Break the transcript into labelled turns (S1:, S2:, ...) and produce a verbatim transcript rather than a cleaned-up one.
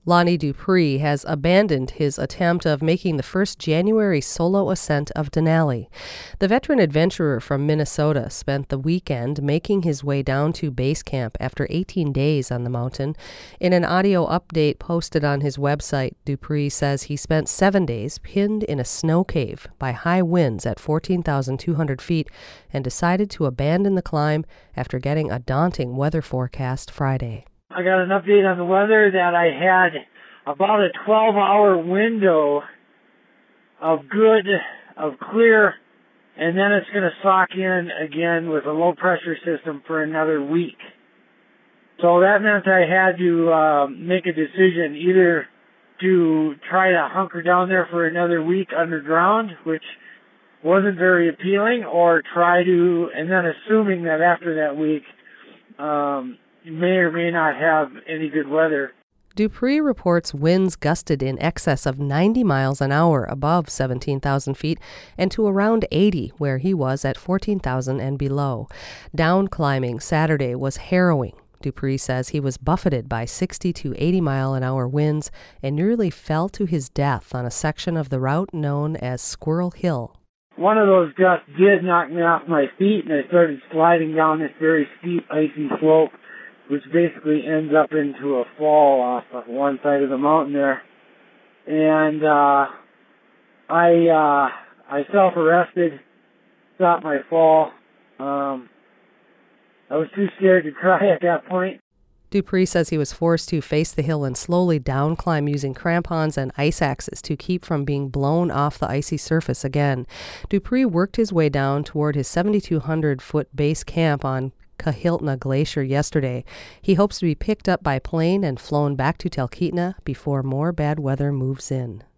S1: Lonnie Dupree has abandoned his attempt of making the first January solo ascent of Denali. The veteran adventurer from Minnesota spent the weekend making his way down to base camp after eighteen days on the mountain. In an audio update posted on his website, Dupree says he spent seven days pinned in a snow cave by high winds at fourteen thousand two hundred feet and decided to abandon the climb after getting a daunting weather forecast Friday.
S2: I got an update on the weather that I had about a twelve-hour window of good, of clear, and then it's going to sock in again with a low-pressure system for another week. So that meant I had to uh, make a decision either to try to hunker down there for another week underground, which wasn't very appealing, or try to, and then assuming that after that week, um, you may or may not have any good weather.
S1: Dupree reports winds gusted in excess of ninety miles an hour above seventeen thousand feet and to around eighty where he was at fourteen thousand and below. Down climbing Saturday was harrowing. Dupree says he was buffeted by sixty to eighty mile an hour winds and nearly fell to his death on a section of the route known as Squirrel Hill.
S2: One of those gusts did knock me off my feet, and I started sliding down this very steep, icy slope, which basically ends up into a fall off of one side of the mountain there. And uh, I uh, I self-arrested, stopped my fall. Um, I was too scared to cry at that point.
S1: Dupree says he was forced to face the hill and slowly down climb using crampons and ice axes to keep from being blown off the icy surface again. Dupree worked his way down toward his seventy-two hundred foot base camp on Kahiltna Glacier yesterday. He hopes to be picked up by plane and flown back to Talkeetna before more bad weather moves in.